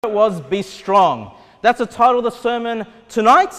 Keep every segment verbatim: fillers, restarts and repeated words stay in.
was Be Strong. That's the title of the sermon tonight,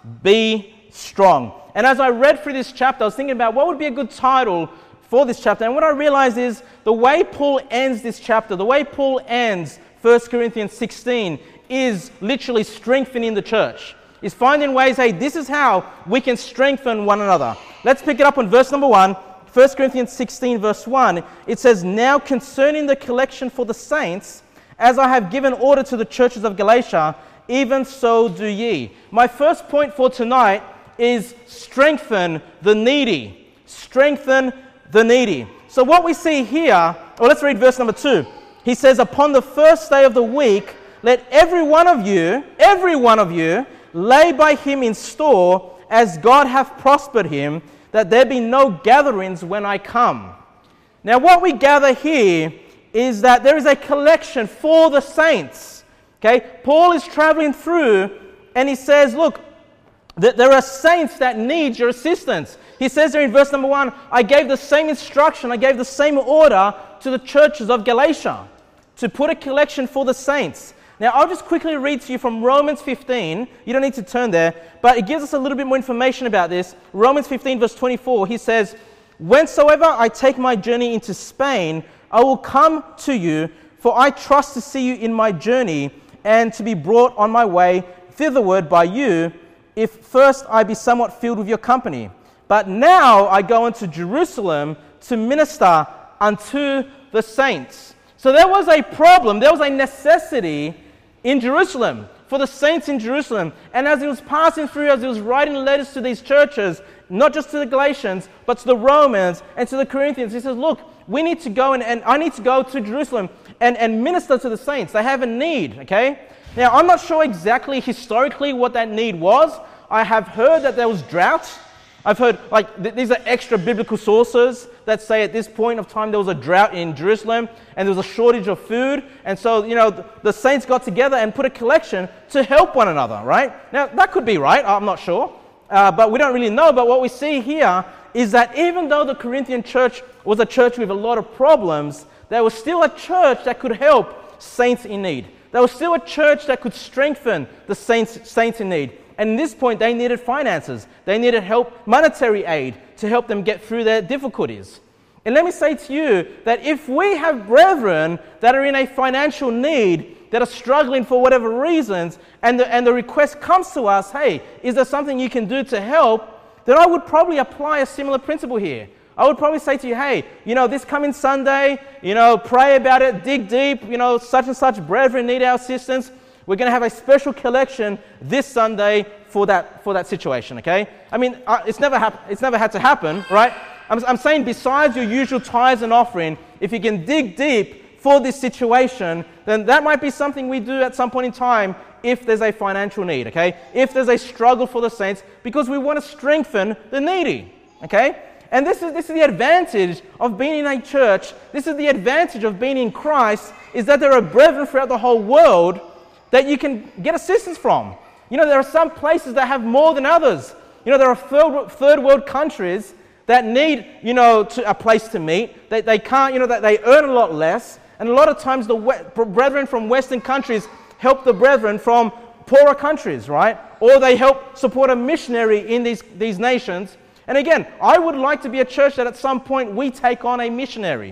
Be Strong. And as I read through this chapter, I was thinking about what would be a good title for this chapter. And what I realized is the way Paul ends this chapter, the way Paul ends First Corinthians sixteen is literally strengthening the church. Is finding ways, hey, this is how we can strengthen one another. Let's pick it up on verse number one. First Corinthians sixteen verse one. It says, "Now concerning the collection for the saints, as I have given order to the churches of Galatia, even so do ye." My first point for tonight is strengthen the needy. Strengthen the needy. So what we see here, well, let's read verse number two. He says, "Upon the first day of the week, let every one of you, every one of you, lay by him in store, as God hath prospered him, that there be no gatherings when I come." Now what we gather here is that there is a collection for the saints. Okay, Paul is traveling through and he says, look, th- there are saints that need your assistance. He says there in verse number one, I gave the same instruction, I gave the same order to the churches of Galatia to put a collection for the saints. Now I'll just quickly read to you from Romans fifteen. You don't need to turn there, but it gives us a little bit more information about this. Romans fifteen verse twenty-four, he says, "Whensoever I take my journey into Spain, I will come to you, for I trust to see you in my journey, and to be brought on my way thitherward by you, if first I be somewhat filled with your company. But now I go unto Jerusalem to minister unto the saints." So there was a problem, there was a necessity in Jerusalem, for the saints in Jerusalem. And as he was passing through, as he was writing letters to these churches, not just to the Galatians, but to the Romans and to the Corinthians, he says, look, we need to go and, and I need to go to Jerusalem and, and minister to the saints. They have a need, okay? Now, I'm not sure exactly historically what that need was. I have heard that there was drought. I've heard, like, th- these are extra biblical sources that say at this point of time there was a drought in Jerusalem and there was a shortage of food. And so, you know, the, the saints got together and put a collection to help one another, right? Now, that could be right. I'm not sure. Uh, but we don't really know. But what we see here is that even though the Corinthian church was a church with a lot of problems, there was still a church that could help saints in need. There was still a church that could strengthen the saints, saints in need. And at this point, they needed finances. They needed help, monetary aid, to help them get through their difficulties. And let me say to you that if we have brethren that are in a financial need, that are struggling for whatever reasons, and the, and the request comes to us, hey, is there something you can do to help? Then I would probably apply a similar principle here. I would probably say to you, hey, you know, this coming Sunday, you know, pray about it, dig deep, you know, such and such brethren need our assistance. We're going to have a special collection this Sunday for that for that situation, okay? I mean, uh, it's never hap- it's never had to happen, right? I'm, I'm saying besides your usual tithes and offering, if you can dig deep for this situation, then that might be something we do at some point in time if there's a financial need, okay? If there's a struggle for the saints, because we want to strengthen the needy, okay? And this is this is the advantage of being in a church. This is the advantage of being in Christ, is that there are brethren throughout the whole world that you can get assistance from. You know, there are some places that have more than others. You know, there are third, third world countries that need, you know, to, a place to meet. They, they can't, you know, that they earn a lot less. And a lot of times the we- brethren from Western countries help the brethren from poorer countries, right? Or they help support a missionary in these, these nations. And again, I would like to be a church that at some point we take on a missionary.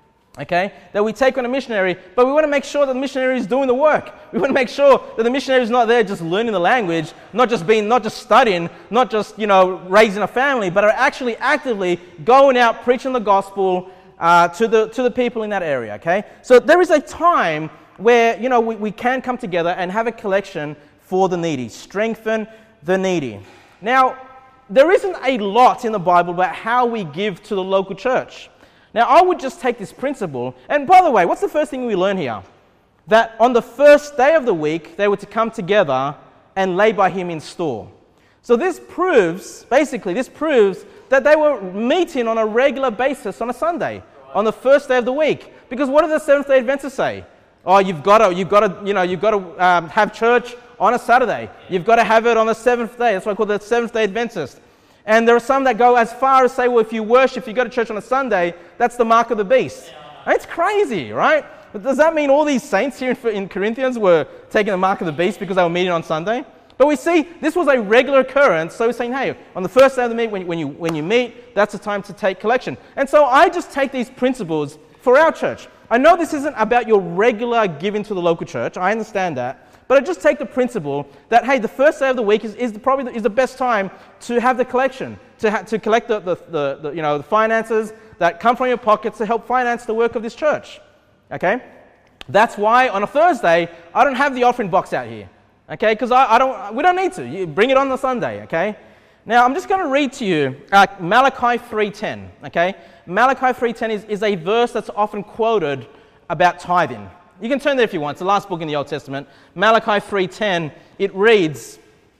Okay, that we take on a missionary, but we want to make sure that the missionary is doing the work. We want to make sure that the missionary is not there just learning the language, not just being, not just studying, not just, you know, raising a family, but are actually actively going out preaching the gospel uh, to the to the people in that area. Okay, so there is a time where, you know, we, we can come together and have a collection for the needy, strengthen the needy. Now, there isn't a lot in the Bible about how we give to the local church. Now, I would just take this principle, and by the way, what's the first thing we learn here? That on the first day of the week, they were to come together and lay by him in store. So this proves, basically, this proves that they were meeting on a regular basis on a Sunday, on the first day of the week. Because what do the Seventh-day Adventists say? Oh, you've got to, you've got to, you know, you've got to um, have church on a Saturday. You've got to have it on the seventh day. That's why I call it the Seventh-day Adventist. And there are some that go as far as say, well, if you worship, if you go to church on a Sunday, that's the mark of the beast. And it's crazy, right? But does that mean all these saints here in, in Corinthians were taking the mark of the beast because they were meeting on Sunday? But we see this was a regular occurrence. So we're saying, hey, on the first day of the meet, when, when, you, when you meet, that's the time to take collection. And so I just take these principles for our church. I know this isn't about your regular giving to the local church. I understand that. But I just take the principle that, hey, the first day of the week is, is the, probably the, is the best time to have the collection, to, ha- to collect the, the, the, the, you know, the finances that come from your pockets to help finance the work of this church. Okay? That's why on a Thursday, I don't have the offering box out here. Okay? Because I, I don't, we don't need to. You bring it on the Sunday. Okay? Now, I'm just going to read to you uh, Malachi three ten. Okay? Malachi three ten is, is a verse that's often quoted about tithing. You can turn there if you want. It's the last book in the Old Testament. Malachi three ten, it reads,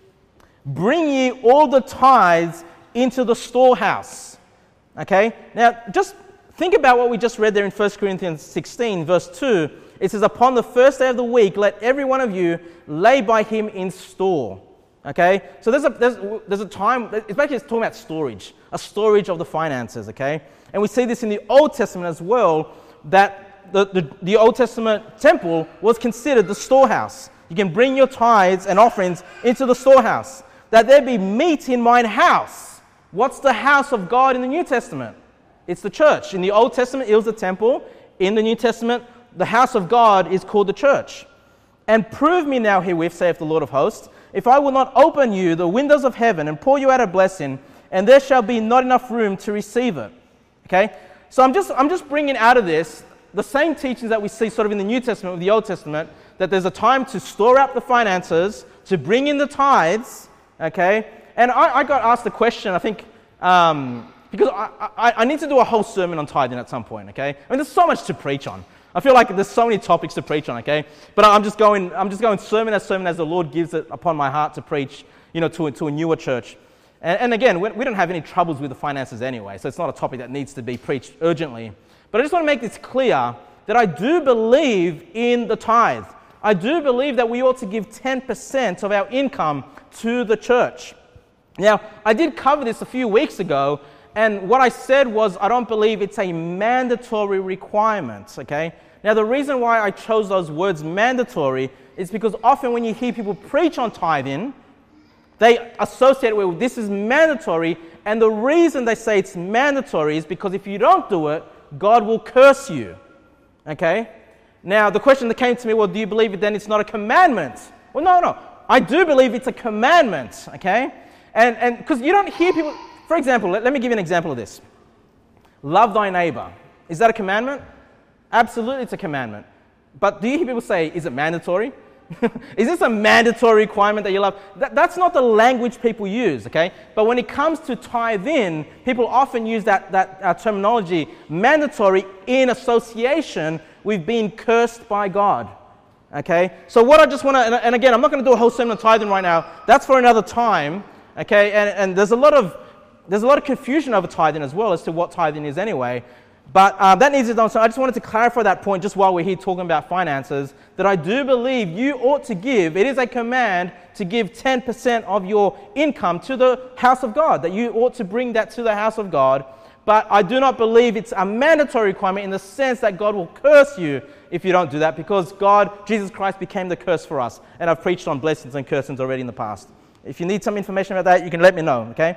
"Bring ye all the tithes into the storehouse." Okay? Now, just think about what we just read there in First Corinthians sixteen, verse two. It says, "Upon the first day of the week, let every one of you lay by him in store." Okay? So there's a, there's, there's a time, it's basically talking about storage, a storage of the finances, okay? And we see this in the Old Testament as well, that The, the, the Old Testament temple was considered the storehouse. You can bring your tithes and offerings into the storehouse. That there be meat in mine house. What's the house of God in the New Testament? It's the church. In the Old Testament, it was the temple. In the New Testament, the house of God is called the church. "And prove me now herewith, saith the Lord of hosts, if I will not open you the windows of heaven and pour you out a blessing, and there shall be not enough room to receive it." Okay? So I'm just, I'm just bringing out of this the same teachings that we see sort of in the New Testament with the Old Testament, that there's a time to store up the finances, to bring in the tithes, okay? And I, I got asked a question, I think, um, because I, I, I need to do a whole sermon on tithing at some point, okay? I mean, there's so much to preach on. I feel like there's so many topics to preach on, okay? But I'm just going, I'm just going sermon as sermon as the Lord gives it upon my heart to preach, you know, to, to a newer church. And, and again, we, we don't have any troubles with the finances anyway, so it's not a topic that needs to be preached urgently. But I just want to make this clear that I do believe in the tithe. I do believe that we ought to give ten percent of our income to the church. Now, I did cover this a few weeks ago, and what I said was I don't believe it's a mandatory requirement, okay? Now, the reason why I chose those words mandatory is because often when you hear people preach on tithing, they associate it with this is mandatory, and the reason they say it's mandatory is because if you don't do it, God will curse you, okay? Now, the question that came to me, well, do you believe it then it's not a commandment? Well, no, no. I do believe it's a commandment, okay? And and because you don't hear people, for example, let, let me give you an example of this. Love thy neighbor. Is that a commandment? Absolutely, it's a commandment. But do you hear people say, is it mandatory? Is this a mandatory requirement that you love? That, that's not the language people use, okay? But when it comes to tithe in, people often use that, that uh, terminology, mandatory, in association with being cursed by God, okay? So what I just want to, and, and again, I'm not going to do a whole sermon on tithing right now. That's for another time, okay? And, and there's a lot of there's a lot of confusion over tithing as well as to what tithing is anyway. But uh, that needs to be done. So I just wanted to clarify that point just while we're here talking about finances, that I do believe you ought to give, it is a command to give ten percent of your income to the house of God, that you ought to bring that to the house of God. But I do not believe it's a mandatory requirement in the sense that God will curse you if you don't do that, because God, Jesus Christ, became the curse for us. And I've preached on blessings and cursings already in the past. If you need some information about that, you can let me know, okay?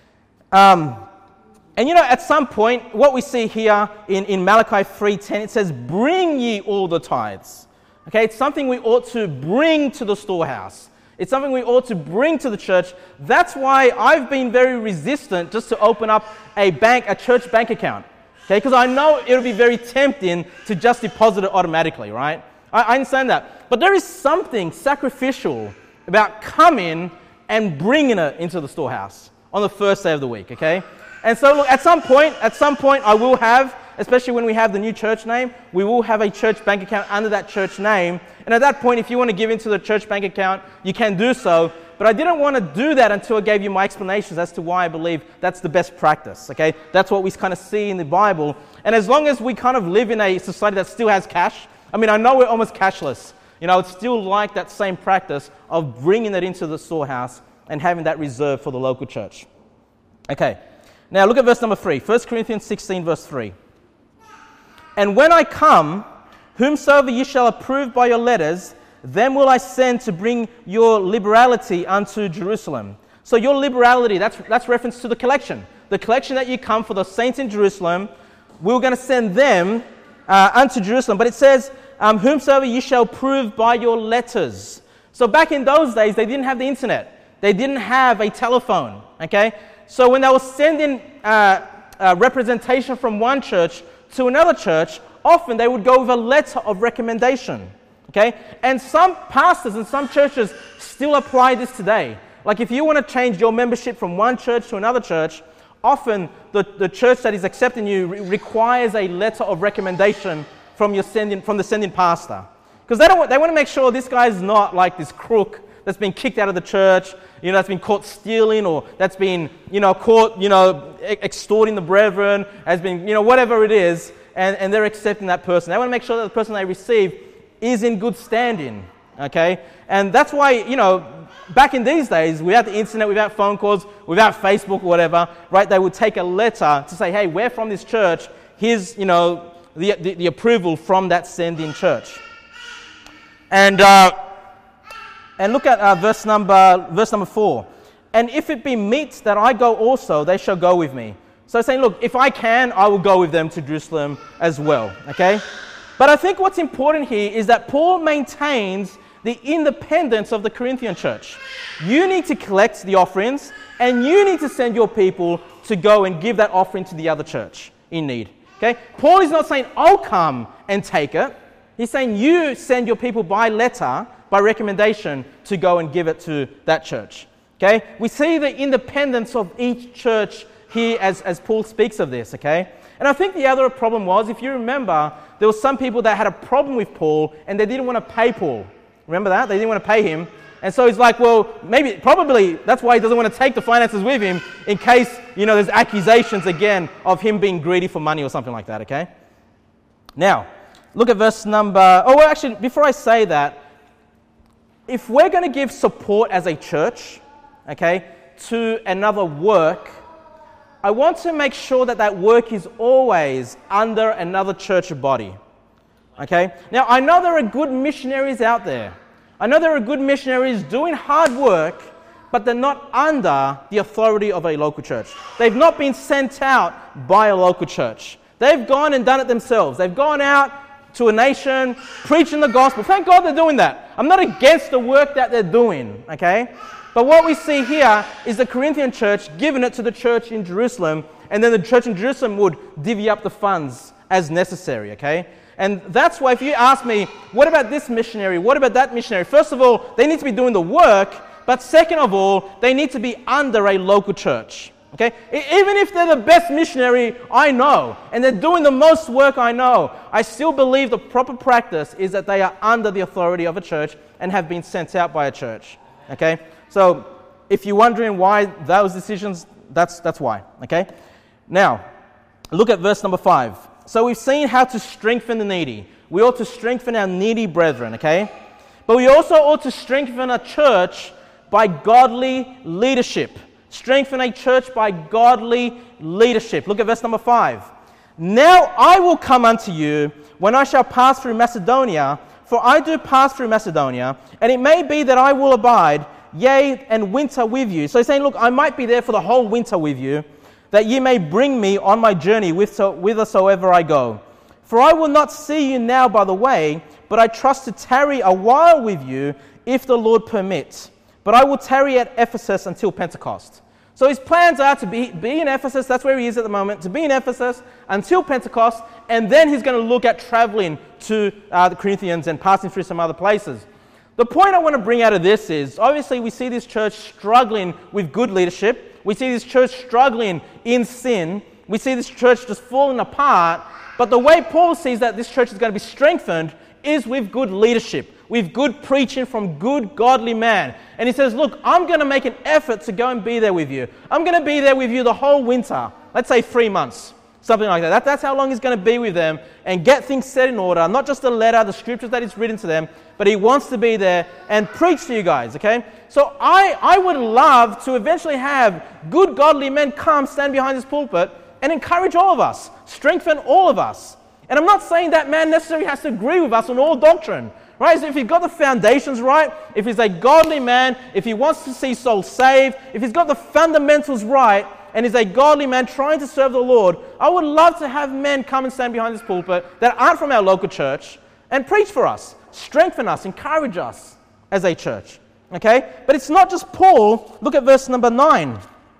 Um... And you know, at some point, what we see here in, in Malachi three ten, it says, "Bring ye all the tithes." Okay, it's something we ought to bring to the storehouse. It's something we ought to bring to the church. That's why I've been very resistant just to open up a bank, a church bank account. Okay, because I know it'll be very tempting to just deposit it automatically, right? I, I understand that. But there is something sacrificial about coming and bringing it into the storehouse on the first day of the week, okay? And so, look, at some point, at some point, I will have, especially when we have the new church name, we will have a church bank account under that church name. And at that point, if you want to give into the church bank account, you can do so. But I didn't want to do that until I gave you my explanations as to why I believe that's the best practice, okay? That's what we kind of see in the Bible. And as long as we kind of live in a society that still has cash, I mean, I know we're almost cashless. You know, it's still like that same practice of bringing it into the storehouse and having that reserved for the local church. Okay. Now look at verse number three, First Corinthians sixteen, verse three. "And when I come, Whomsoever ye shall approve by your letters, them will I send to bring your liberality unto Jerusalem. So your liberality, that's, that's reference to the collection. The collection that you come for the saints in Jerusalem, we were going to send them uh, unto Jerusalem. But it says, um, whomsoever ye shall prove by your letters. So back in those days, they didn't have the internet. They didn't have a telephone, okay? So when they were sending uh, uh, representation from one church to another church, often they would go with a letter of recommendation, okay? And some pastors and some churches still apply this today. Like if you want to change your membership from one church to another church, often the, the church that is accepting you re- requires a letter of recommendation from your sending from the sending pastor. Because they don't want, they want to make sure this guy's not like this crook that's been kicked out of the church, you know, that's been caught stealing, or that's been, you know, caught, you know, extorting the brethren, has been, you know, whatever it is, and, and they're accepting that person. They want to make sure that the person they receive is in good standing, okay? And that's why, you know, back in these days, without the internet, without phone calls, without Facebook or whatever, right, they would take a letter to say, hey, we're from this church, here's, you know, the, the, the approval from that sending church. And uh, and look at uh, verse number verse number four. And if it be meet that I go also, they shall go with me. So saying, look, if I can, I will go with them to Jerusalem as well. Okay? But I think what's important here is that Paul maintains the independence of the Corinthian church. You need to collect the offerings, and you need to send your people to go and give that offering to the other church in need. Okay? Paul is not saying, I'll come and take it. He's saying you send your people by letter, by recommendation, to go and give it to that church. Okay? We see the independence of each church here as, as Paul speaks of this. Okay? And I think the other problem was, if you remember, there were some people that had a problem with Paul and they didn't want to pay Paul. Remember that? They didn't want to pay him. And so he's like, well, maybe, probably, that's why he doesn't want to take the finances with him in case, you know, there's accusations again of him being greedy for money or something like that, okay? Now, look at verse number... Oh, well, actually, before I say that, if we're going to give support as a church, okay, to another work, I want to make sure that that work is always under another church body, okay? Now, I know there are good missionaries out there. I know there are good missionaries doing hard work, but they're not under the authority of a local church. They've not been sent out by a local church. They've gone and done it themselves. They've gone out to a nation, preaching the gospel. Thank God they're doing that. I'm not against the work that they're doing, okay? But what we see here is the Corinthian church giving it to the church in Jerusalem, and then the church in Jerusalem would divvy up the funds as necessary, okay? And that's why if you ask me, what about this missionary? What about that missionary? First of all, they need to be doing the work, but second of all, they need to be under a local church. Okay? Even if they're the best missionary I know, and they're doing the most work I know, I still believe the proper practice is that they are under the authority of a church and have been sent out by a church. Okay? So, if you're wondering why those decisions, that's that's why. Okay? Now, look at verse number five. So we've seen how to strengthen the needy. We ought to strengthen our needy brethren, okay? But we also ought to strengthen a church by godly leadership. Strengthen a church by godly leadership. Look at verse number five. Now I will come unto you when I shall pass through Macedonia, for I do pass through Macedonia, and it may be that I will abide, yea, and winter with you. So he's saying, look, I might be there for the whole winter with you, that ye may bring me on my journey whithersoever I go. For I will not see you now by the way, but I trust to tarry a while with you, if the Lord permit. But I will tarry at Ephesus until Pentecost. So his plans are to be, be in Ephesus, that's where he is at the moment, to be in Ephesus until Pentecost, and then he's going to look at traveling to uh, the Corinthians and passing through some other places. The point I want to bring out of this is, obviously we see this church struggling with good leadership. We see this church struggling in sin. We see this church just falling apart. But the way Paul sees that this church is going to be strengthened is with good leadership, with good preaching from good, godly man. And he says, look, I'm going to make an effort to go and be there with you. I'm going to be there with you the whole winter. Let's say three months, something like that. that that's how long he's going to be with them and get things set in order. Not just the letter, the scriptures that he's written to them, but he wants to be there and preach to you guys, okay? So I, I would love to eventually have good godly men come stand behind this pulpit and encourage all of us, strengthen all of us. And I'm not saying that man necessarily has to agree with us on all doctrine, right? So if he's got the foundations right, if he's a godly man, if he wants to see souls saved, if he's got the fundamentals right, and is a godly man trying to serve the Lord, I would love to have men come and stand behind this pulpit that aren't from our local church and preach for us, strengthen us, encourage us as a church. Okay? But it's not just Paul. Look at verse number nine.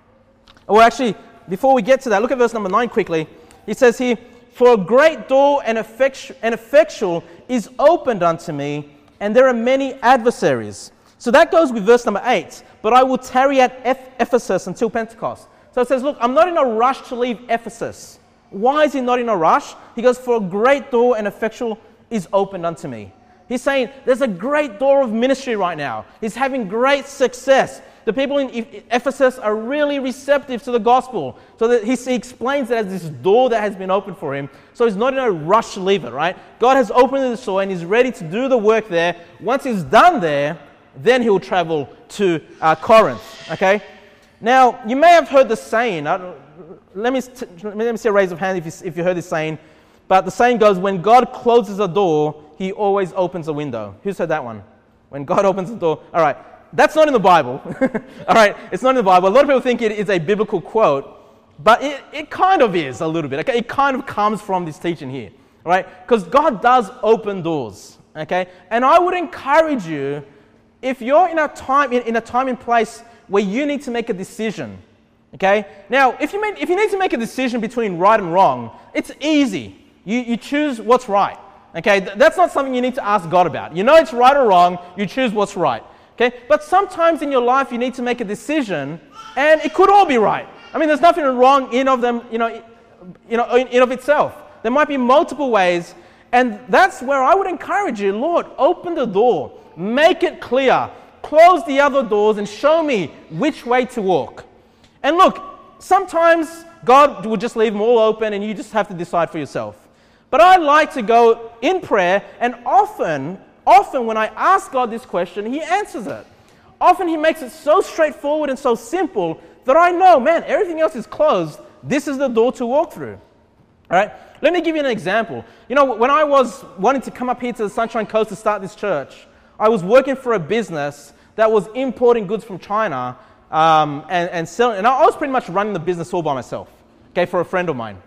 Or actually, before we get to that, look at verse number nine quickly. He says here, "For a great door and effectu- and effectual is opened unto me, and there are many adversaries." So that goes with verse number eight. "But I will tarry at Eph- Ephesus until Pentecost." So it says, look, I'm not in a rush to leave Ephesus. Why is he not in a rush? He goes, "For a great door and effectual is opened unto me." He's saying there's a great door of ministry right now. He's having great success. The people in Ephesus are really receptive to the gospel. So that he, he explains it as this door that has been opened for him. So he's not in a rush to leave it, right? God has opened the door and he's ready to do the work there. Once he's done there, then he'll travel to uh, Corinth, okay? Now, you may have heard the saying. I don't, let, me, t- let me see a raise of hand if you, if you heard this saying. But the saying goes, when God closes a door, he always opens a window. Who's heard that one? When God opens the door. All right. That's not in the Bible. All right. It's not in the Bible. A lot of people think it is a biblical quote. But it, it kind of is a little bit. Okay? It kind of comes from this teaching here. All right? Because God does open doors. Okay? And I would encourage you, if you're in a time in, in a time and place where you need to make a decision. Okay? Now, if you, mean, if you need to make a decision between right and wrong, it's easy. You, you choose what's right. Okay, Th- that's not something you need to ask God about. You know it's right or wrong, you choose what's right. Okay, but sometimes in your life you need to make a decision, and it could all be right. I mean, there's nothing wrong in of them, you know, you know, in, in of itself. There might be multiple ways, and that's where I would encourage you, Lord, open the door, make it clear, close the other doors, and show me which way to walk. And look, sometimes God will just leave them all open, and you just have to decide for yourself. But I like to go in prayer, and often, often when I ask God this question, he answers it. Often he makes it so straightforward and so simple that I know, man, everything else is closed. This is the door to walk through. All right? Let me give you an example. You know, when I was wanting to come up here to the Sunshine Coast to start this church, I was working for a business that was importing goods from China um, and, and selling. And I was pretty much running the business all by myself, okay, for a friend of mine.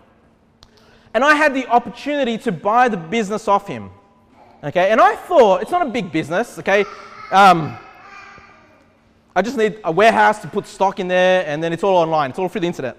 And I had the opportunity to buy the business off him. Okay, and I thought, it's not a big business, okay? Um, I just need a warehouse to put stock in there, and then it's all online. It's all through the internet.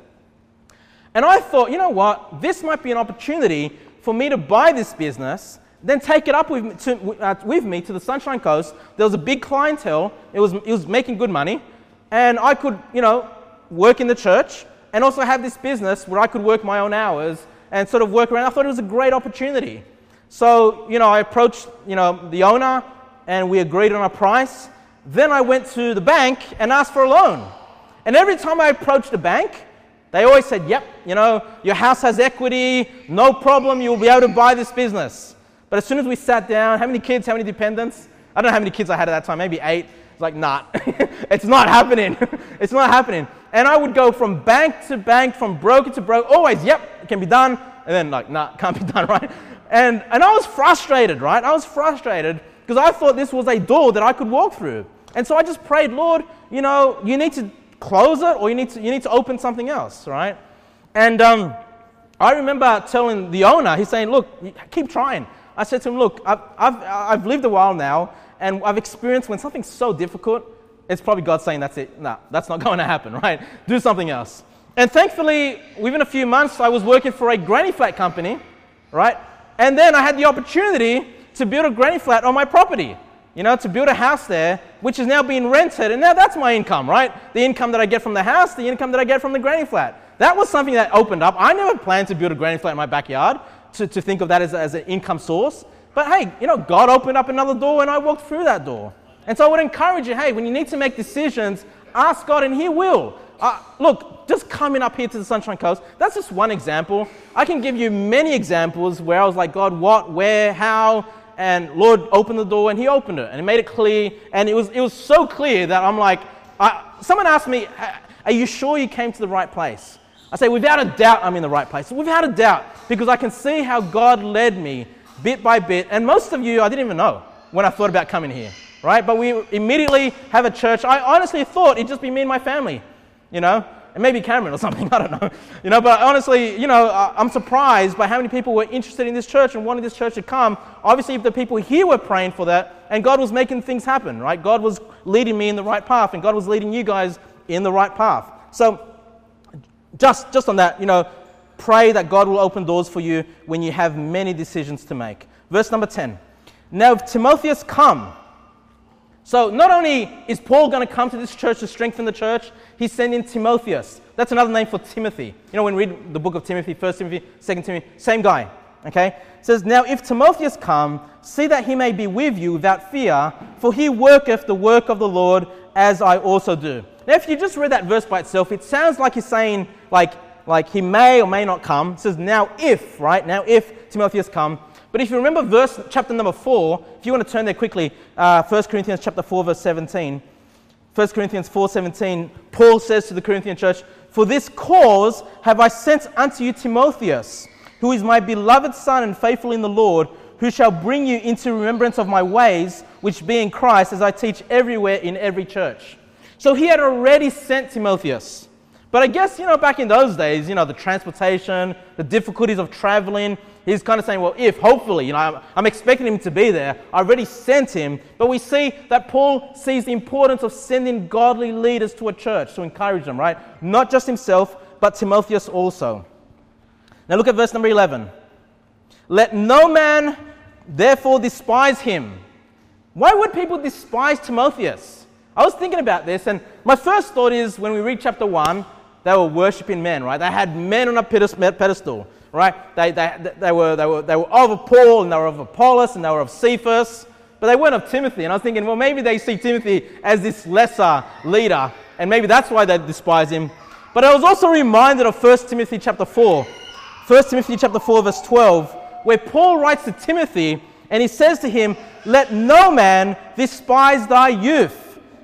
And I thought, you know what? This might be an opportunity for me to buy this business, then take it up with me to, uh, with me to the Sunshine Coast. There was a big clientele. It was, it was making good money. And I could, you know, work in the church and also have this business where I could work my own hours and sort of work around. I thought it was a great opportunity. So, you know, I approached, you know, the owner and we agreed on a price. Then I went to the bank and asked for a loan. And every time I approached the bank, they always said, yep, you know, your house has equity, no problem, you'll be able to buy this business. But as soon as we sat down, how many kids, how many dependents? I don't know how many kids I had at that time, maybe eight. It's like, nah, it's not happening. It's not happening. And I would go from bank to bank, from broker to broker, always, yep, it can be done. And then like, nah, can't be done, right? And and I was frustrated, right? I was frustrated because I thought this was a door that I could walk through. And so I just prayed, Lord, you know, you need to close it or you need to you need to open something else, right? And um, I remember telling the owner, he's saying, look, keep trying. I said to him, look, I've, I've, I've lived a while now, and I've experienced when something's so difficult, it's probably God saying, that's it. No, that's not going to happen, right? Do something else. And thankfully, within a few months, I was working for a granny flat company, right? And then I had the opportunity to build a granny flat on my property, you know, to build a house there, which is now being rented. And now that's my income, right? The income that I get from the house, the income that I get from the granny flat. That was something that opened up. I never planned to build a granny flat in my backyard, to, to think of that as, as an income source. But hey, you know, God opened up another door and I walked through that door. And so I would encourage you, hey, when you need to make decisions, ask God and he will. Uh, look, just coming up here to the Sunshine Coast, that's just one example. I can give you many examples where I was like, God, what, where, how, and Lord opened the door and he opened it and he made it clear. And it was it was so clear that I'm like, I, someone asked me, are you sure you came to the right place? I say, without a doubt, I'm in the right place. Without a doubt, because I can see how God led me bit by bit. And most of you, I didn't even know when I thought about coming here, right? But we immediately have a church. I honestly thought it'd just be me and my family, you know, and maybe Cameron or something, I don't know. You know, but honestly, you know, I'm surprised by how many people were interested in this church and wanted this church to come. Obviously, the people here were praying for that, and God was making things happen, right? God was leading me in the right path, and God was leading you guys in the right path. So, Just, just on that, you know, pray that God will open doors for you when you have many decisions to make. Verse number ten. Now, if Timotheus come. So, not only is Paul going to come to this church to strengthen the church, he's sending Timotheus. That's another name for Timothy. You know, when we read the book of Timothy, First Timothy, Second Timothy, same guy. Okay? It says, now, if Timotheus come, see that he may be with you without fear, for he worketh the work of the Lord, as I also do. Now, if you just read that verse by itself, it sounds like he's saying, like, like he may or may not come. It says, now if, right? Now if Timotheus come. But if you remember verse, chapter number four, if you want to turn there quickly, uh, First Corinthians chapter four, verse seventeen. First Corinthians four seventeen, Paul says to the Corinthian church, for this cause have I sent unto you Timotheus, who is my beloved son and faithful in the Lord, who shall bring you into remembrance of my ways, which be in Christ, as I teach everywhere in every church. So he had already sent Timotheus. But I guess, you know, back in those days, you know, the transportation, the difficulties of traveling, he's kind of saying, well, if, hopefully, you know, I'm, I'm expecting him to be there. I already sent him. But we see that Paul sees the importance of sending godly leaders to a church to encourage them, right? Not just himself, but Timotheus also. Now look at verse number eleven. Let no man therefore despise him. Why would people despise Timotheus? I was thinking about this, and my first thought is when we read chapter one, they were worshipping men, right? They had men on a pedestal, right? They, they, they, were, they, were, they were of Paul, and they were of Apollos, and they were of Cephas, but they weren't of Timothy. And I was thinking, well, maybe they see Timothy as this lesser leader, and maybe that's why they despise him. But I was also reminded of First Timothy chapter four. First Timothy chapter four, verse twelve, where Paul writes to Timothy, and he says to him, let no man despise thy youth,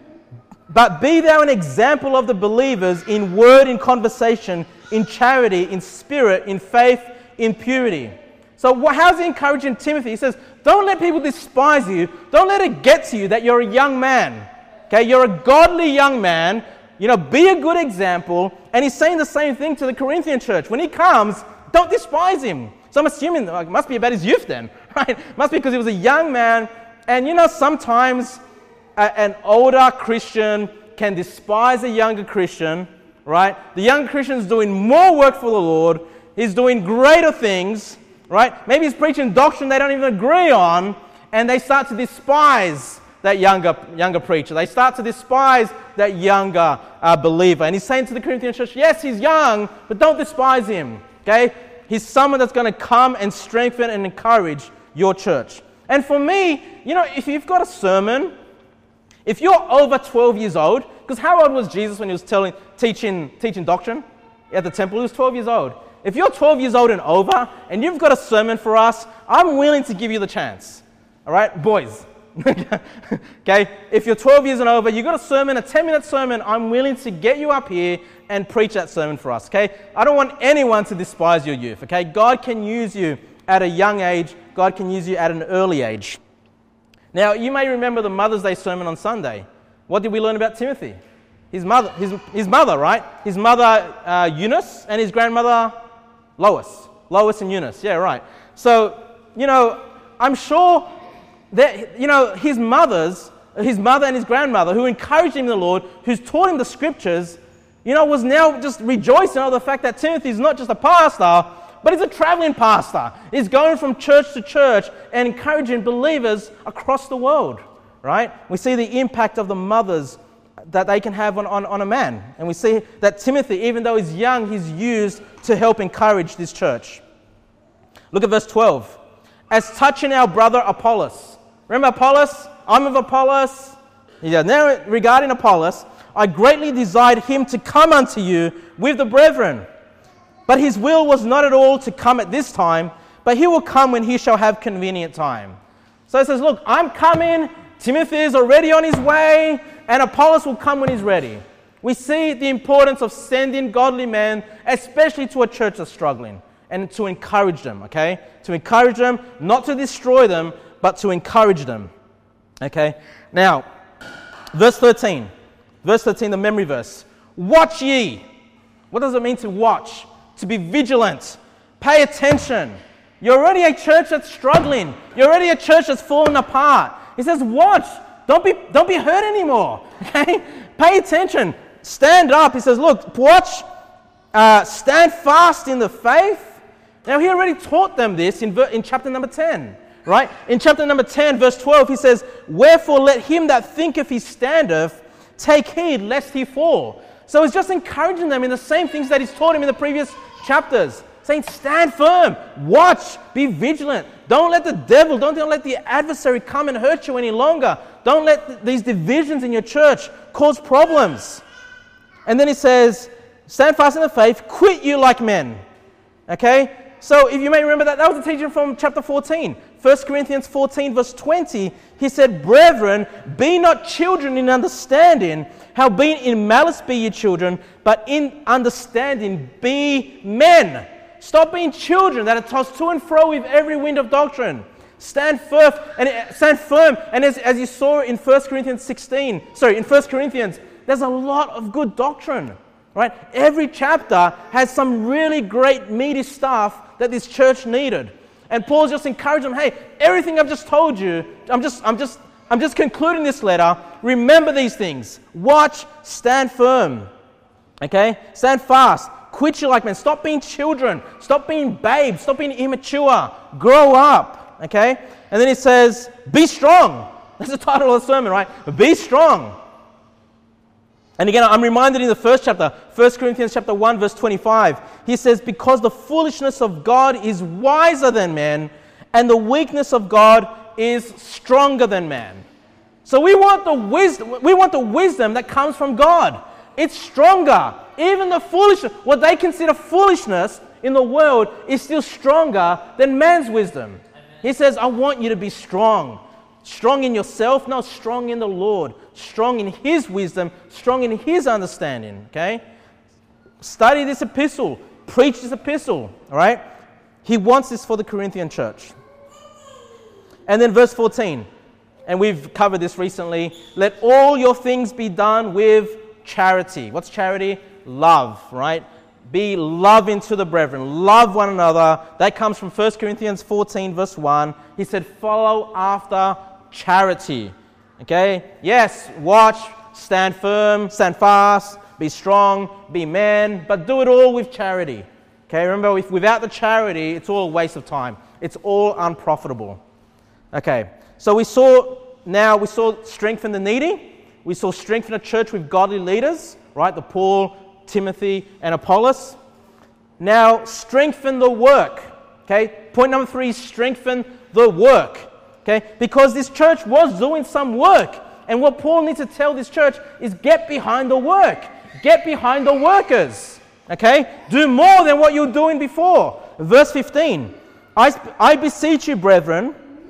but be thou an example of the believers in word, in conversation, in charity, in spirit, in faith, in purity. So how's he encouraging Timothy? He says, don't let people despise you. Don't let it get to you that you're a young man. Okay, you're a godly young man. You know, be a good example. And he's saying the same thing to the Corinthian church. When he comes, don't despise him. So I'm assuming like, it must be about his youth then, right? Must be because he was a young man. And you know, sometimes an older Christian can despise a younger Christian, right? The younger Christian is doing more work for the Lord. He's doing greater things, right? Maybe he's preaching doctrine they don't even agree on, and they start to despise that younger younger preacher. They start to despise that younger uh, believer. And he's saying to the Corinthian church, yes, he's young, but don't despise him, okay? He's someone that's going to come and strengthen and encourage your church. And for me, you know, if you've got a sermon, if you're over twelve years old, because how old was Jesus when he was telling, teaching, teaching doctrine at the temple? He was twelve years old. If you're twelve years old and over, and you've got a sermon for us, I'm willing to give you the chance. All right, boys. Okay, if you're twelve years and over, you've got a sermon, a ten-minute sermon, I'm willing to get you up here and preach that sermon for us, okay? I don't want anyone to despise your youth, okay? God can use you at a young age. God can use you at an early age. Now, you may remember the Mother's Day sermon on Sunday. What did we learn about Timothy? His mother, his, his mother, right? His mother, uh, Eunice, and his grandmother, Lois. Lois and Eunice, yeah, right. So, you know, I'm sure that, you know, his mothers, his mother and his grandmother, who encouraged him in the Lord, who's taught him the scriptures, you know, was now just rejoicing over the fact that Timothy is not just a pastor, but he's a traveling pastor. He's going from church to church and encouraging believers across the world, right? We see the impact of the mothers that they can have on, on, on a man. And we see that Timothy, even though he's young, he's used to help encourage this church. Look at verse twelve. As touching our brother Apollos. Remember Apollos? I'm of Apollos. Yeah, now regarding Apollos, I greatly desired him to come unto you with the brethren. But his will was not at all to come at this time, but he will come when he shall have convenient time. So it says, look, I'm coming, Timothy is already on his way, and Apollos will come when he's ready. We see the importance of sending godly men, especially to a church that's struggling, and to encourage them, okay? To encourage them, not to destroy them, but to encourage them, okay? Now, verse thirteen. Verse thirteen, the memory verse. Watch ye. What does it mean to watch? To be vigilant. Pay attention. You're already a church that's struggling. You're already a church that's falling apart. He says, watch. Don't be, don't be hurt anymore. Okay? Pay attention. Stand up. He says, look, watch. Uh, stand fast in the faith. Now, he already taught them this in, ver- in chapter number ten. Right? In chapter number ten, verse twelve, he says, wherefore let him that thinketh he standeth take heed lest he fall. So he's just encouraging them in the same things that he's taught him in the previous chapters. Saying, stand firm, watch, be vigilant. Don't let the devil, don't, don't let the adversary come and hurt you any longer. Don't let th- these divisions in your church cause problems. And then he says, stand fast in the faith, quit you like men. Okay? So if you may remember that, that was a teaching from chapter fourteen. First Corinthians fourteen verse twenty, he said, brethren, be not children in understanding, howbeit in malice be ye children, but in understanding be men. Stop being children that are tossed to and fro with every wind of doctrine. Stand firm, and stand firm. And as, as you saw in First Corinthians sixteen, sorry, in First Corinthians, there's a lot of good doctrine, right? Every chapter has some really great meaty stuff that this church needed. And Paul's just encouraging them, hey, everything I've just told you, I'm just, I'm just, I'm just concluding this letter. Remember these things. Watch, stand firm. Okay? Stand fast. Quit you like men. Stop being children. Stop being babes. Stop being immature. Grow up. Okay? And then he says, be strong. That's the title of the sermon, right? Be strong. And again, I'm reminded in the first chapter, First Corinthians chapter one, verse twenty-five, he says, because the foolishness of God is wiser than man, and the weakness of God is stronger than man. So we want the wisdom, we want the wisdom that comes from God. It's stronger. Even the foolishness, what they consider foolishness in the world, is still stronger than man's wisdom. He says, I want you to be strong. Strong in yourself? No, strong in the Lord. Strong in His wisdom. Strong in His understanding. Okay? Study this epistle. Preach this epistle. All right? He wants this for the Corinthian church. And then verse fourteen. And we've covered this recently. Let all your things be done with charity. What's charity? Love. Right? Be loving to the brethren. Love one another. That comes from First Corinthians fourteen verse one. He said, follow after charity. Okay? Yes, watch, stand firm, stand fast, be strong, be men, but do it all with charity. Okay? Remember, if, without the charity, it's all a waste of time. It's all unprofitable. Okay. So we saw, now we saw strengthen the needy. We saw strengthen a church with godly leaders, right? The Paul, Timothy, and Apollos. Now, strengthen the work. Okay? Point number three, strengthen the work. Okay? Because this church was doing some work. And what Paul needs to tell this church is get behind the work. Get behind the workers. Okay? Do more than what you were doing before. Verse fifteen. I, I beseech you, brethren,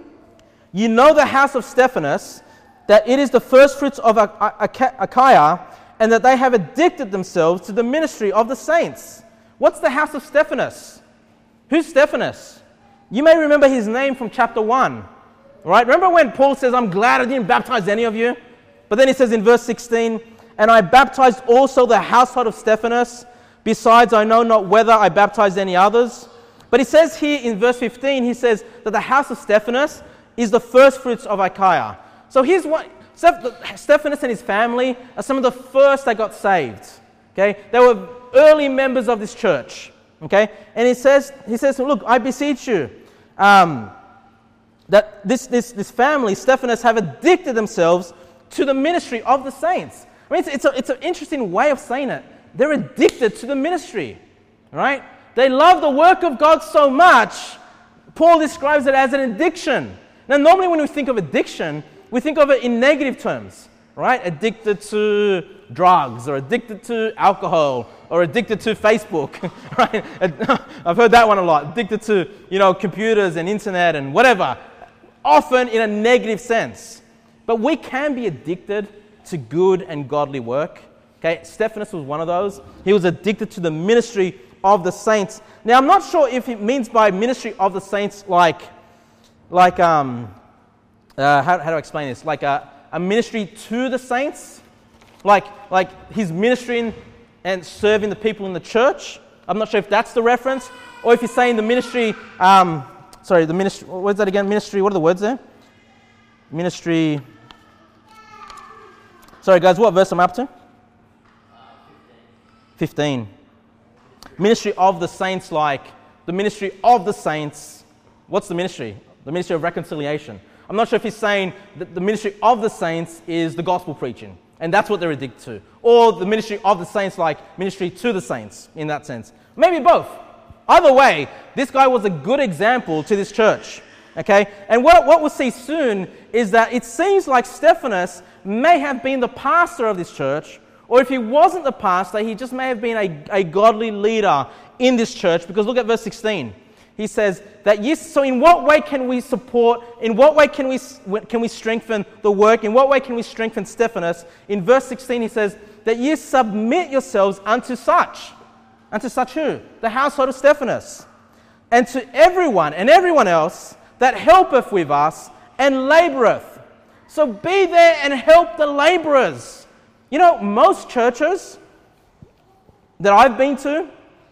you know the house of Stephanas, that it is the first fruits of Achaia, and that they have addicted themselves to the ministry of the saints. What's the house of Stephanas? Who's Stephanas? You may remember his name from chapter one. Right? Remember when Paul says, I'm glad I didn't baptize any of you? But then he says in verse sixteen, and I baptized also the household of Stephanas. Besides, I know not whether I baptized any others. But he says here in verse fifteen, he says that the house of Stephanas is the first fruits of Achaia. So here's what, Stephanas and his family are some of the first that got saved. Okay? They were early members of this church. Okay? And he says, he says, look, I beseech you, um, that this, this, this family, Stephanas, have addicted themselves to the ministry of the saints. I mean, it's, it's, a, it's an interesting way of saying it. They're addicted to the ministry, right? They love the work of God so much, Paul describes it as an addiction. Now, normally when we think of addiction, we think of it in negative terms, right? Addicted to drugs, or addicted to alcohol, or addicted to Facebook, right? I've heard that one a lot. Addicted to, you know, computers and internet and whatever. Often in a negative sense. But we can be addicted to good and godly work. Okay, Stephanus was one of those. He was addicted to the ministry of the saints. Now, I'm not sure if it means by ministry of the saints like, like um, uh, how, how do I explain this? Like a, a ministry to the saints? Like, like his ministering and serving the people in the church? I'm not sure if that's the reference. Or if you're saying the ministry, um, sorry, the ministry, what's that again? Ministry, what are the words there? Ministry, sorry guys, what verse am I up to? fifteen. Ministry of the saints, like the ministry of the saints. What's the ministry? The ministry of reconciliation. I'm not sure if he's saying that the ministry of the saints is the gospel preaching, and that's what they're addicted to. Or the ministry of the saints, like ministry to the saints, in that sense. Maybe both. Either way, this guy was a good example to this church. Okay? And what, what we'll see soon is that it seems like Stephanus may have been the pastor of this church, or if he wasn't the pastor, he just may have been a, a godly leader in this church, because look at verse sixteen. He says that, yes, so in what way can we support, in what way can we, can we strengthen the work, in what way can we strengthen Stephanus? In verse sixteen he says that ye submit yourselves unto such. Unto such who? The household of Stephanus. And to everyone and everyone else that helpeth with us and laboureth. So be there and help the labourers. You know, most churches that I've been to,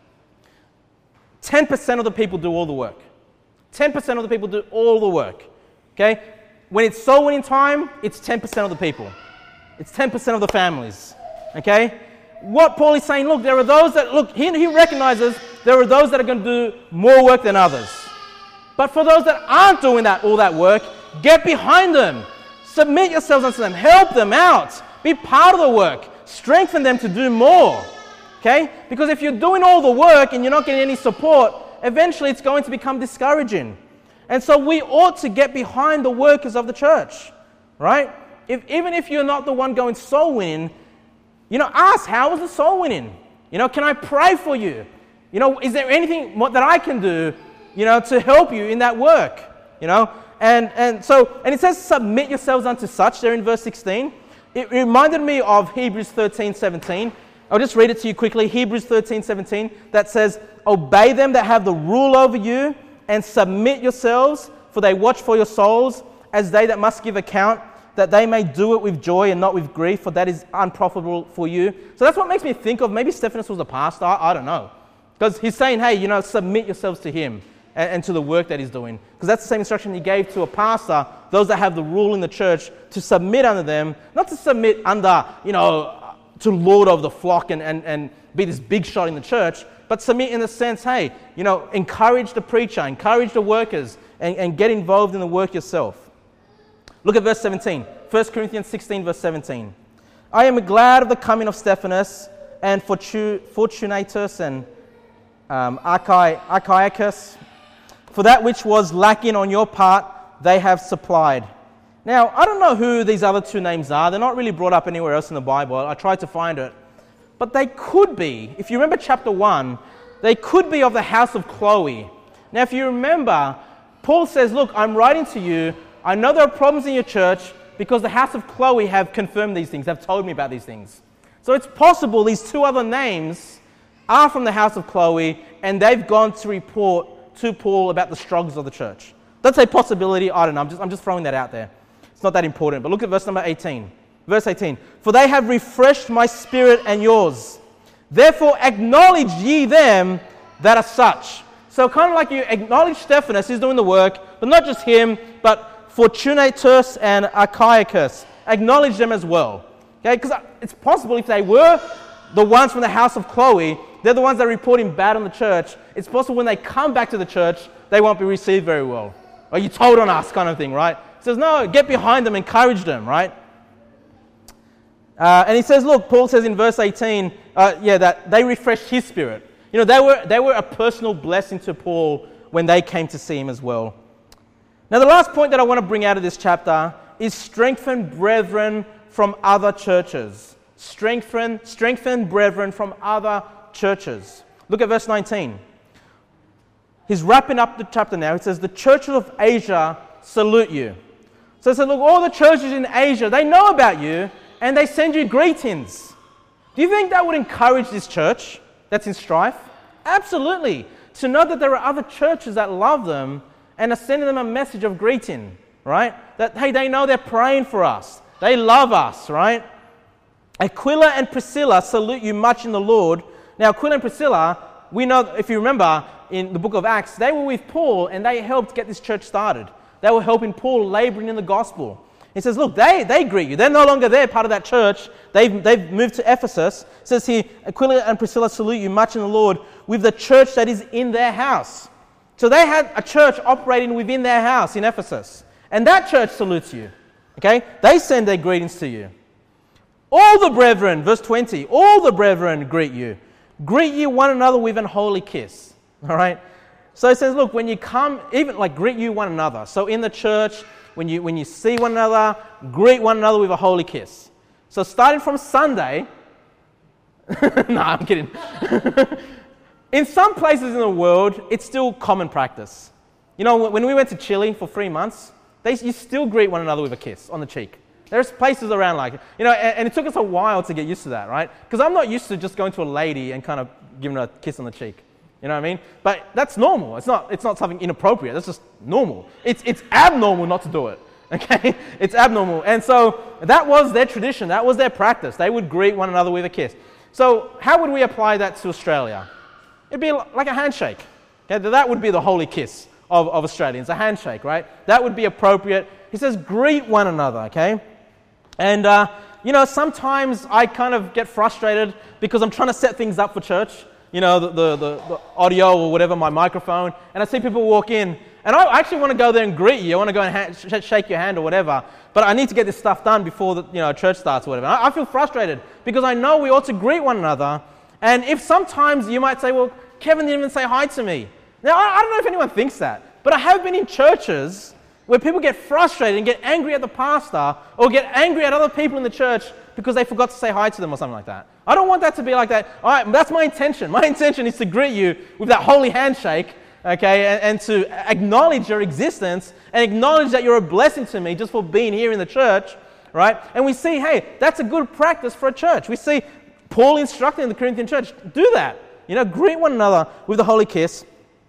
ten percent of the people do all the work. ten percent of the people do all the work. Okay? When it's soul winning time, it's ten percent of the people. It's ten percent of the families. Okay? What Paul is saying, look, there are those that, look, he, he recognizes there are those that are going to do more work than others. But for those that aren't doing that all that work, get behind them. Submit yourselves unto them. Help them out. Be part of the work. Strengthen them to do more. Okay? Because if you're doing all the work and you're not getting any support, eventually it's going to become discouraging. And so we ought to get behind the workers of the church. Right? If, even if you're not the one going soul winning, you know, ask, how was the soul winning? You know, can I pray for you? You know, is there anything that I can do, you know, to help you in that work? You know? And, and so, and it says, submit yourselves unto such there in verse sixteen. It reminded me of Hebrews thirteen seventeen. I'll just read it to you quickly. Hebrews thirteen seventeen, that says, obey them that have the rule over you, and submit yourselves, for they watch for your souls, as they that must give account, that they may do it with joy and not with grief, for that is unprofitable for you. So that's what makes me think of, maybe Stephanus was a pastor, I, I don't know. Because he's saying, hey, you know, submit yourselves to him and, and to the work that he's doing. Because that's the same instruction he gave to a pastor, those that have the rule in the church, to submit under them, not to submit under, you know, to lord of the flock and, and, and be this big shot in the church, but submit in the sense, hey, you know, encourage the preacher, encourage the workers, and, and get involved in the work yourself. Look at verse seventeen. First Corinthians sixteen, verse seventeen. I am glad of the coming of Stephanus and Fortunatus and um, Achaicus, for that which was lacking on your part, they have supplied. Now, I don't know who these other two names are. They're not really brought up anywhere else in the Bible. I tried to find it. But they could be, if you remember chapter one, they could be of the house of Chloe. Now, if you remember, Paul says, look, I'm writing to you. I know there are problems in your church because the house of Chloe have confirmed these things. They've told me about these things. So it's possible these two other names are from the house of Chloe and they've gone to report to Paul about the struggles of the church. That's a possibility. I don't know. I'm just, I'm just throwing that out there. It's not that important. But look at verse number eighteen. Verse eighteen. For they have refreshed my spirit and yours. Therefore acknowledge ye them that are such. So kind of like you acknowledge Stephanus, he's doing the work, but not just him, but Fortunatus and Achaicus. Acknowledge them as well. Okay, because it's possible if they were the ones from the house of Chloe, they're the ones that are reporting bad on the church, it's possible when they come back to the church, they won't be received very well. Or you told on us kind of thing, right? He says, no, get behind them, encourage them, right? Uh, and he says, look, Paul says in verse eighteen, uh, yeah, that they refreshed his spirit. You know, they were, they were a personal blessing to Paul when they came to see him as well. Now, the last point that I want to bring out of this chapter is strengthen brethren from other churches. Strengthen, strengthen brethren from other churches. Look at verse nineteen. He's wrapping up the chapter now. He says, the churches of Asia salute you. So he said, look, all the churches in Asia, they know about you and they send you greetings. Do you think that would encourage this church that's in strife? Absolutely. To know that there are other churches that love them and are sending them a message of greeting, right? That, hey, they know they're praying for us. They love us, right? Aquila and Priscilla salute you much in the Lord. Now, Aquila and Priscilla, we know, if you remember, in the book of Acts, they were with Paul and they helped get this church started. They were helping Paul laboring in the gospel. He says, look, they, they greet you. They're no longer there, part of that church. They've, they've moved to Ephesus. It says here, Aquila and Priscilla salute you much in the Lord with the church that is in their house. So they had a church operating within their house in Ephesus. And that church salutes you. Okay? They send their greetings to you. All the brethren, verse twenty, all the brethren greet you. Greet you one another with an holy kiss. All right? So it says, look, when you come, even like greet you one another. So in the church, when you when you see one another, greet one another with a holy kiss. So starting from Sunday, no, I'm kidding. In some places in the world, it's still common practice. You know, when we went to Chile for three months, they you still greet one another with a kiss on the cheek. There's places around like, you know, and, and it took us a while to get used to that, right? Because I'm not used to just going to a lady and kind of giving her a kiss on the cheek. You know what I mean? But that's normal. It's not It's not something inappropriate. That's just normal. It's it's abnormal not to do it. Okay? It's abnormal. And so that was their tradition. That was their practice. They would greet one another with a kiss. So how would we apply that to Australia? It'd be like a handshake. Okay? That would be the holy kiss of, of Australians, a handshake, right? That would be appropriate. He says, greet one another, okay? And, uh, you know, sometimes I kind of get frustrated because I'm trying to set things up for church. You know, the, the, the, the audio or whatever, my microphone, and I see people walk in, and I actually want to go there and greet you. I want to go and ha- sh- shake your hand or whatever, but I need to get this stuff done before the you know church starts or whatever. I, I feel frustrated because I know we ought to greet one another, and if sometimes you might say, well, Kevin didn't even say hi to me. Now, I, I don't know if anyone thinks that, but I have been in churches where people get frustrated and get angry at the pastor or get angry at other people in the church because they forgot to say hi to them or something like that. I don't want that to be like that. All right, that's my intention. My intention is to greet you with that holy handshake, okay, and, and to acknowledge your existence and acknowledge that you're a blessing to me just for being here in the church, right? And we see, hey, that's a good practice for a church. We see Paul instructing the Corinthian church, do that. You know, greet one another with the holy kiss.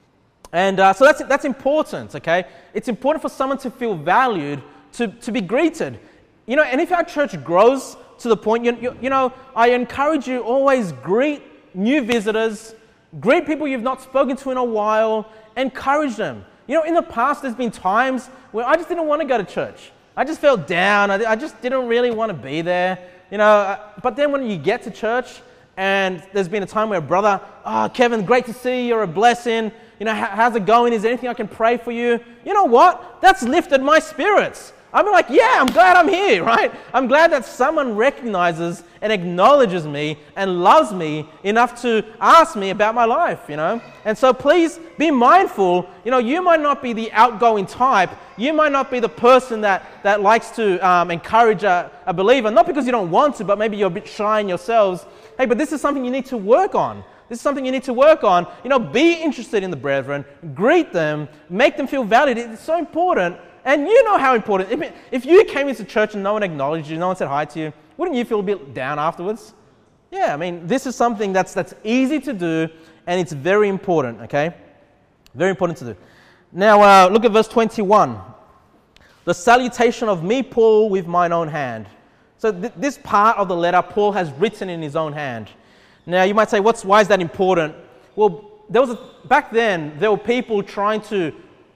And uh, so that's that's important, okay? It's important for someone to feel valued, to, to be greeted. You know, and if our church grows to the point, you, you, you know, I encourage you always greet new visitors, greet people you've not spoken to in a while, encourage them. You know, in the past, there's been times where I just didn't want to go to church. I just felt down. I, I just didn't really want to be there. You know, uh, but then when you get to church, and there's been a time where a brother, oh, Kevin, great to see you. You're a blessing. You know, how's it going? Is there anything I can pray for you? You know what? That's lifted my spirits. I'm like, yeah, I'm glad I'm here, right? I'm glad that someone recognizes and acknowledges me and loves me enough to ask me about my life, you know? And so please be mindful. You know, you might not be the outgoing type. You might not be the person that, that likes to um, encourage a, a believer, not because you don't want to, but maybe you're a bit shy in yourselves. Hey, but this is something you need to work on. This is something you need to work on. You know, be interested in the brethren, greet them, make them feel valued. It's so important. And you know how important. If, if you came into church and no one acknowledged you, no one said hi to you, wouldn't you feel a bit down afterwards? Yeah, I mean, this is something that's that's easy to do, and it's very important, okay? Very important to do. Now, uh, look at verse twenty-one. The salutation of me, Paul, with mine own hand. So th- this part of the letter, Paul has written in his own hand. Now, you might say, "What's why is that important?" Well, there was a, back then, there were people trying to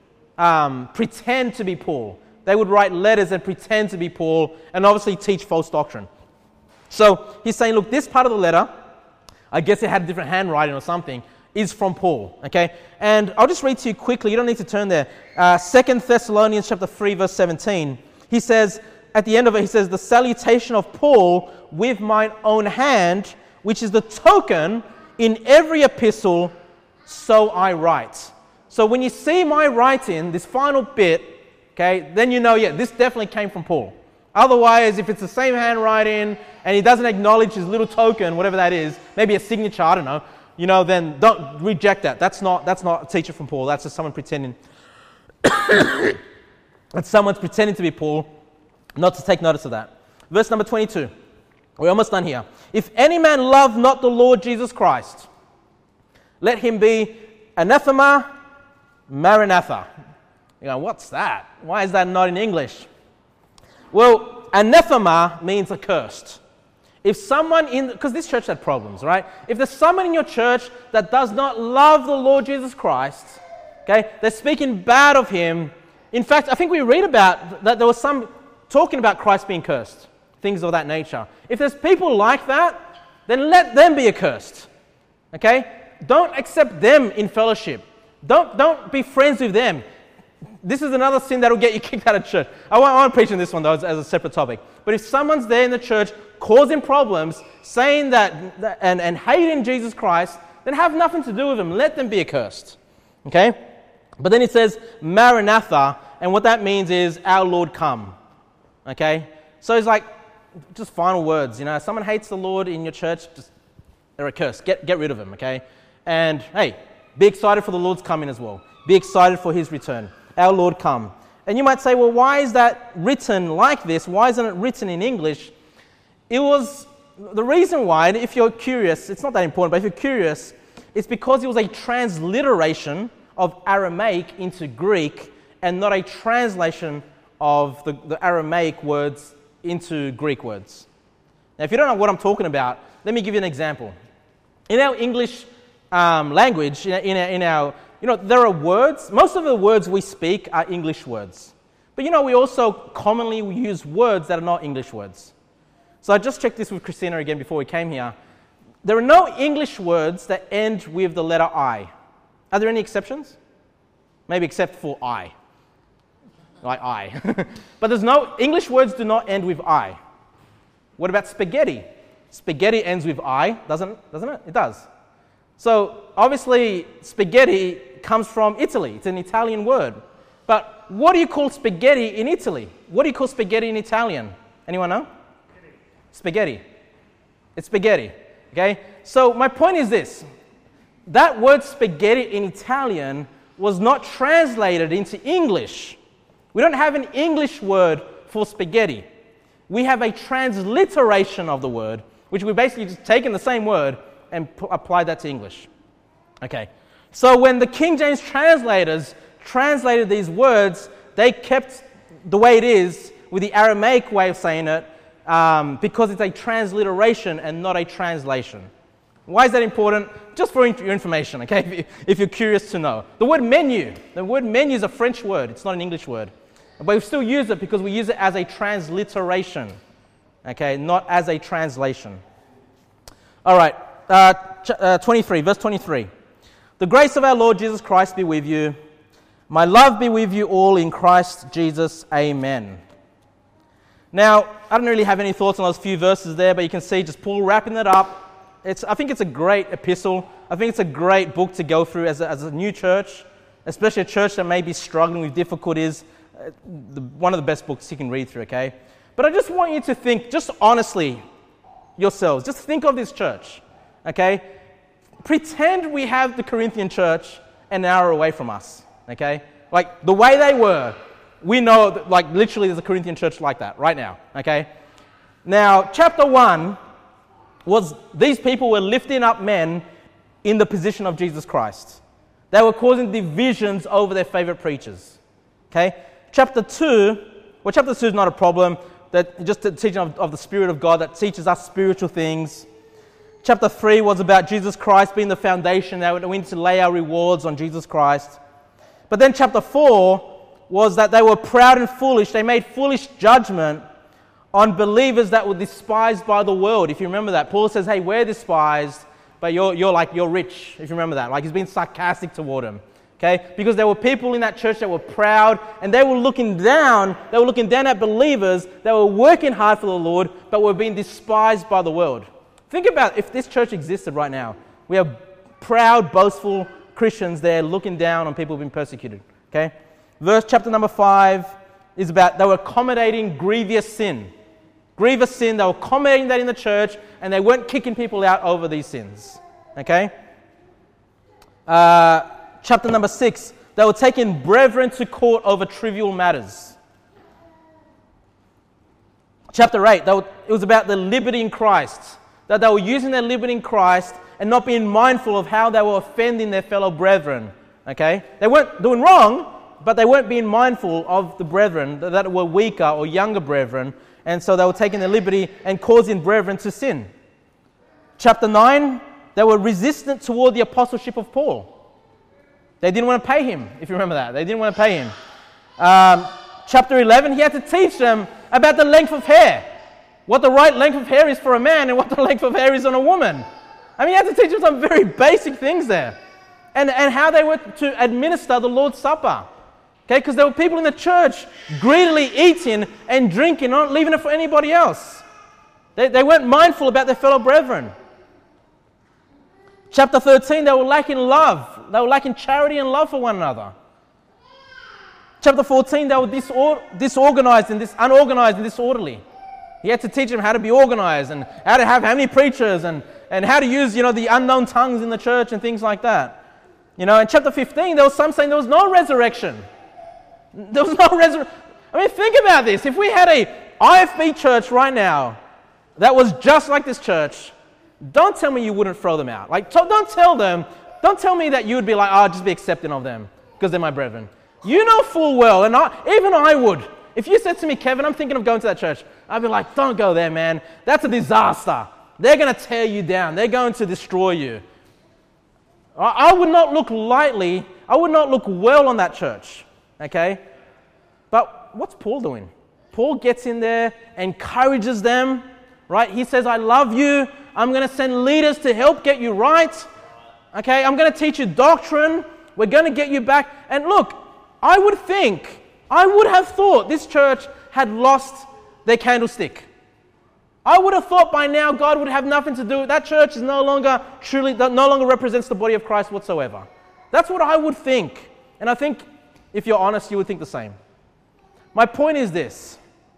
Um, pretend to be Paul. They would write letters and pretend to be Paul and obviously teach false doctrine. So he's saying, look, this part of the letter, I guess it had a different handwriting or something, is from Paul, okay? And I'll just read to you quickly. You don't need to turn there. Uh, Second Thessalonians chapter three, verse seventeen. He says, at the end of it, he says, the salutation of Paul with mine own hand, which is the token in every epistle, so I write. So when you see my writing, this final bit, okay, then you know, yeah, this definitely came from Paul. Otherwise, if it's the same handwriting and he doesn't acknowledge his little token, whatever that is, maybe a signature, I don't know, you know, then don't reject that. That's not that's not a teacher from Paul. That's just someone pretending. That's someone's pretending to be Paul, not to take notice of that. Verse number twenty-two. We're almost done here. If any man love not the Lord Jesus Christ, let him be anathema, maranatha. You go, what's that? Why is that not in English? Well, anathema means accursed. If someone in, because this church had problems, right? If there's someone in your church that does not love the Lord Jesus Christ, okay, they're speaking bad of him. In fact, I think we read about that there was some talking about Christ being cursed, things of that nature. If there's people like that, then let them be accursed, okay? Don't accept them in fellowship. Don't, don't be friends with them. This is another sin that will get you kicked out of church. I won't, I won't preach on this one, though, as, as a separate topic. But if someone's there in the church causing problems, saying that, that and, and hating Jesus Christ, then have nothing to do with them. Let them be accursed. Okay? But then it says, Maranatha, and what that means is, our Lord come. Okay? So it's like, just final words, you know. If someone hates the Lord in your church, just, they're accursed. Get, get rid of them, okay? And, hey, be excited for the Lord's coming as well. Be excited for his return. Our Lord come. And you might say, well, why is that written like this? Why isn't it written in English? It was, the reason why, if you're curious, it's not that important, but if you're curious, it's because it was a transliteration of Aramaic into Greek and not a translation of the, the Aramaic words into Greek words. Now, if you don't know what I'm talking about, let me give you an example. In our English um, language, in our, in, our, in our, you know, there are words, most of the words we speak are English words. But, you know, we also commonly use words that are not English words. So I just checked this with Christina again before we came here. There are no English words that end with the letter I. Are there any exceptions? Maybe except for I. Like I. But there's no, English words do not end with I. What about spaghetti? Spaghetti ends with I, doesn't, doesn't it? It does. So obviously spaghetti comes from Italy. It's an Italian word. But what do you call spaghetti in Italy? What do you call spaghetti in Italian? Anyone know? Spaghetti. It's spaghetti. Okay? So my point is this. That word spaghetti in Italian was not translated into English. We don't have an English word for spaghetti. We have a transliteration of the word, which we basically just taken the same word and p- applied that to English. Okay. So when the King James translators translated these words, they kept the way it is with the Aramaic way of saying it, um, because it's a transliteration and not a translation. Why is that important? Just for your information, okay, if, you, if you're curious to know. The word menu, the word menu is a French word. It's not an English word. But we still use it because we use it as a transliteration, okay, not as a translation. All right, uh, ch- uh, twenty-three, verse twenty-three. The grace of our Lord Jesus Christ be with you. My love be with you all in Christ Jesus. Amen. Now, I don't really have any thoughts on those few verses there, but you can see just Paul wrapping it up. It's, I think it's a great epistle. I think it's a great book to go through as a, as a new church, especially a church that may be struggling with difficulties. Uh, the, one of the best books you can read through, okay? But I just want you to think, just honestly, yourselves, just think of this church, okay? Pretend we have the Corinthian church an hour away from us, okay? Like, the way they were, we know, that, like, literally there's a Corinthian church like that right now, okay? Now, chapter one was these people were lifting up men in the position of Jesus Christ. They were causing divisions over their favorite preachers, okay? Chapter two, well, chapter two is not a problem. That just the teaching of, of the Spirit of God that teaches us spiritual things. Chapter three was about Jesus Christ being the foundation, that we need to lay our rewards on Jesus Christ. But then chapter four was that they were proud and foolish. They made foolish judgment on believers that were despised by the world. If you remember that, Paul says, hey, we're despised, but you're, you're like, you're rich, if you remember that. Like, he's being sarcastic toward them. Okay, because there were people in that church that were proud and they were looking down, they were looking down at believers that were working hard for the Lord but were being despised by the world. Think about if this church existed right now. We have proud, boastful Christians there looking down on people being persecuted. Okay, verse chapter number five is about they were accommodating grievous sin. Grievous sin, they were accommodating that in the church and they weren't kicking people out over these sins. Okay. Uh... Chapter number six, they were taking brethren to court over trivial matters. Chapter eight, they were, it was about the liberty in Christ. That they were using their liberty in Christ and not being mindful of how they were offending their fellow brethren. Okay? They weren't doing wrong, but they weren't being mindful of the brethren that were weaker or younger brethren, and so they were taking their liberty and causing brethren to sin. Chapter nine, they were resistant toward the apostleship of Paul. They didn't want to pay him, if you remember that. They didn't want to pay him. Um, chapter eleven, he had to teach them about the length of hair. What the right length of hair is for a man and what the length of hair is on a woman. I mean, he had to teach them some very basic things there. And, and how they were to administer the Lord's Supper. Okay, because there were people in the church greedily eating and drinking, not leaving it for anybody else. They, they weren't mindful about their fellow brethren. Chapter thirteen, they were lacking love. They were lacking charity and love for one another. Chapter fourteen, they were disor- disorganized and dis- unorganized and disorderly. He had to teach them how to be organized and how to have how many preachers and, and how to use, you know, the unknown tongues in the church and things like that. You know, in chapter fifteen, there was some saying there was no resurrection. There was no resurrection. I mean, think about this. If we had a I F B church right now that was just like this church, don't tell me you wouldn't throw them out. Like, t- don't tell them, don't tell me that you would be like, oh, just be accepting of them because they're my brethren. You know full well, and I, even I would. If you said to me, Kevin, I'm thinking of going to that church, I'd be like, don't go there, man. That's a disaster. They're going to tear you down. They're going to destroy you. I, I would not look lightly, I would not look well on that church. Okay? But what's Paul doing? Paul gets in there, encourages them, right? He says, I love you. I'm going to send leaders to help get you right. Okay? I'm going to teach you doctrine. We're going to get you back. And look, I would think, I would have thought this church had lost their candlestick. I would have thought by now God would have nothing to do with that church is no longer truly, no longer represents the body of Christ whatsoever. That's what I would think. And I think if you're honest, you would think the same. My point is this.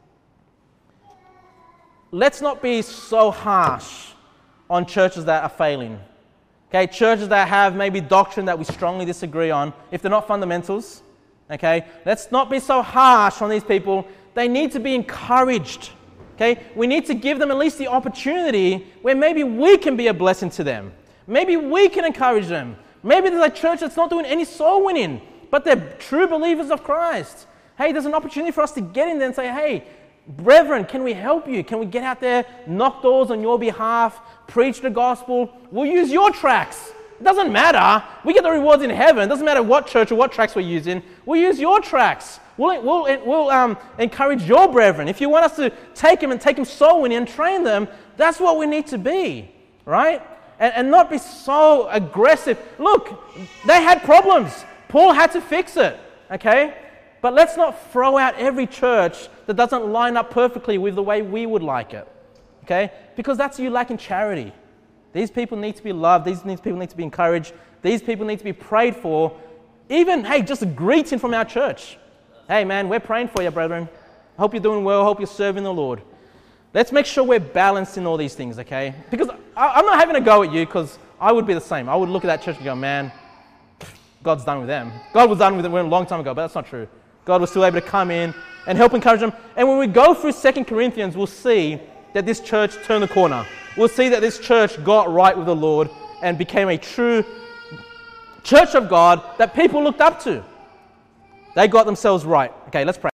Let's not be so harsh on churches that are failing. Okay, churches that have maybe doctrine that we strongly disagree on, if they're not fundamentals. Okay, let's not be so harsh on these people. They need to be encouraged. Okay, we need to give them at least the opportunity where maybe we can be a blessing to them. Maybe we can encourage them. Maybe there's a church that's not doing any soul winning, but they're true believers of Christ. Hey, there's an opportunity for us to get in there and say, hey, brethren, can we help you? Can we get out there, knock doors on your behalf, preach the gospel? We'll use your tracts. It doesn't matter. We get the rewards in heaven. It doesn't matter what church or what tracts we're using. We'll use your tracts. We'll, we'll, we'll um, encourage your brethren. If you want us to take them and take them soul winning and train them, that's what we need to be, right? And, and not be so aggressive. Look, they had problems. Paul had to fix it, okay? But let's not throw out every church that doesn't line up perfectly with the way we would like it, okay? Because that's you lacking charity. These people need to be loved. These people need to be encouraged. These people need to be prayed for. Even, hey, just a greeting from our church. Hey, man, we're praying for you, brethren. I hope you're doing well. I hope you're serving the Lord. Let's make sure we're balanced in all these things, okay? Because I, I'm not having a go at you because I would be the same. I would look at that church and go, man, God's done with them. God was done with them a long time ago, but that's not true. God was still able to come in and help encourage them. And when we go through Second Corinthians, we'll see that this church turned the corner. We'll see that this church got right with the Lord and became a true church of God that people looked up to. They got themselves right. Okay, let's pray.